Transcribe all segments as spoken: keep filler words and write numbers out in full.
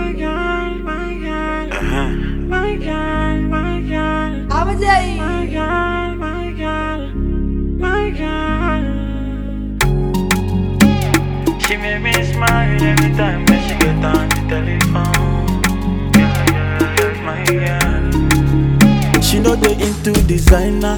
my girl, my girl, Uh-huh. my girl, my girl, I'm a day. my girl, my girl, my girl. She make me smile every time when she get on the telephone. Yeah, yeah, yeah, my girl. She know they into designer,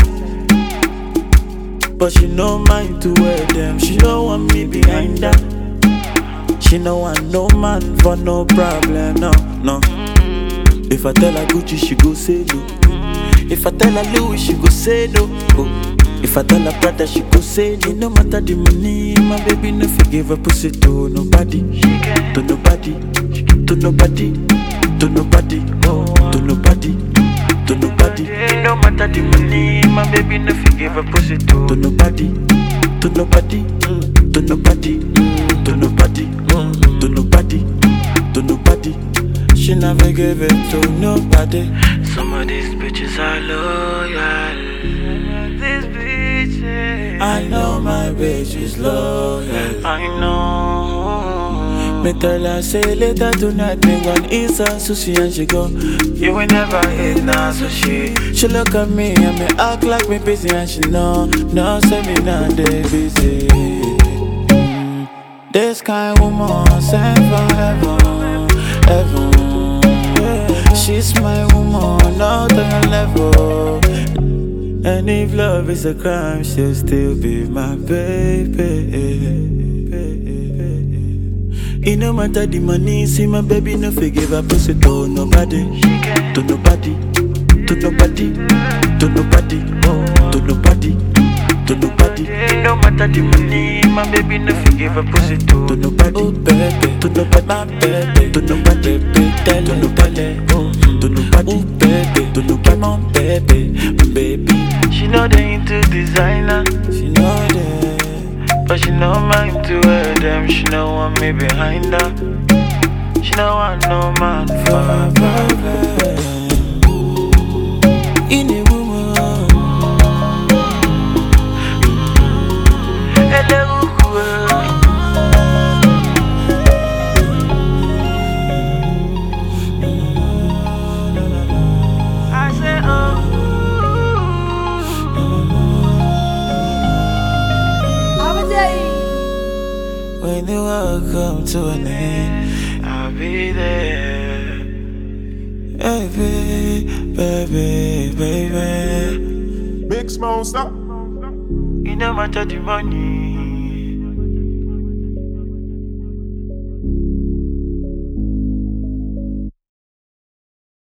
but she no mind to wear them. She don't want me behind her. She no want no man for no problem, no, no. If I tell her Gucci, she go say no. If I tell her Louis, she go say no. Oh. If I tell her Prada, she go say no. No matter the money, my baby no forgive her pussy to nobody, to nobody, to nobody, to nobody, oh, to nobody, to nobody. No matter the money, my baby no forgive her pussy to nobody, to nobody, to nobody, to nobody, to nobody, to nobody. She never give it to nobody. Some of these bitches are loyal. These bitches, I know my bitch is loyal. I know. Me tell her say later tonight me gon' eat some sushi and she go. You will never eat no sushi. She look at me and me act like me busy and she know. No say me not they busy. Mm. This kind woman sent from heaven, heaven. She's my woman, not on a level. And if love is a crime, she'll still be my baby. It no matter the money, see my baby no forgive her pussy to nobody, to nobody, to nobody, to nobody, oh, to nobody, to nobody. It no matter the money, my baby no forgive her pussy to nobody, oh, baby, to nobody, my baby, to nobody, baby, to nobody, oh, to nobody, oh, baby, to nobody, my baby, my baby. She know they into designer, she know that, but she know mine to wear them. She don't want me behind her. She don't want no man for her, baby. In a woman, hello. I say, oh. When the world come to an end, I'll be there. Baby, baby, baby. Big Smoke, stop. You know matter the money.